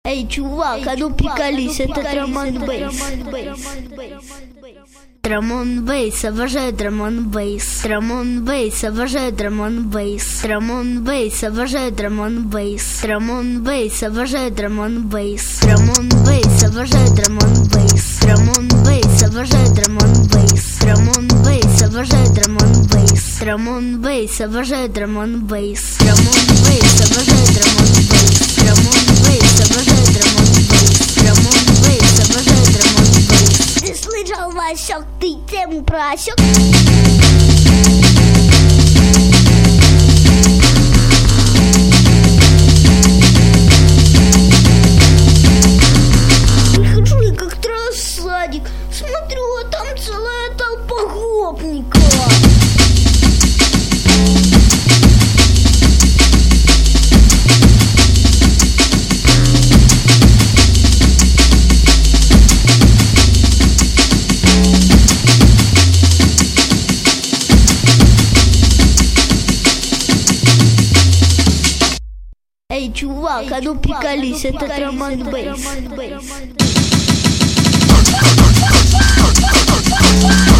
Эй, чувак, а ну приколись, это Драмон Бейс. Драмон Бейс, обожаю Драмон Бейс. Драмон Бейс, обожаю Драмон Бейс. Драмон Бейс, обожаю Драмон Бейс. Драмон Бейс, обожаю Драмон Бейс. Драмон Бейс, обожаю Драмон Бейс. Драмон Бейс, обожаю Драмон Бейс. Драмон Бейс, обожаю Драмон Бейс. Драмон Бейс, обожаю Драмон Бейс. Драмон Бейс, обожаю Драмон Бейс. Драмон Бейс, обожаю Драмон Бейс. Драмон Бейс, обожаю Драмон Бейс. Ты слышал, Васек, ты тему просек? Прихожу я как-то раз в садик, смотрю, а там целая толпа гопников. Эй, чувак, а ну приколись, это Драмон Бейс.